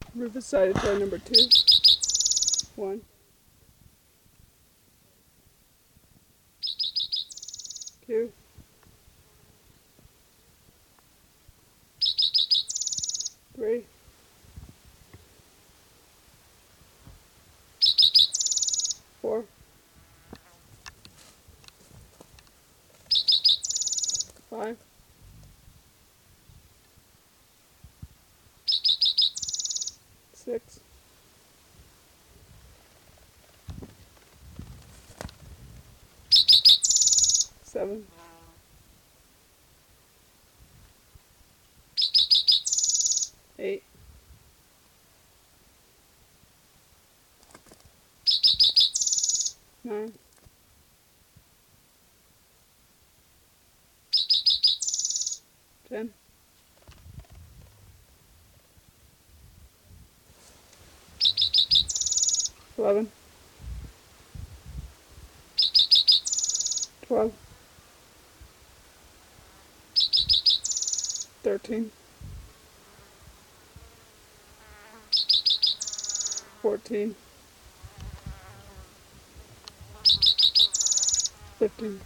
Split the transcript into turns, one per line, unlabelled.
Riverside toy number 2. 1, 2, 3, 4, 5, 6, 7, 8, 9, 10, 11, 12, 13, 14, 15,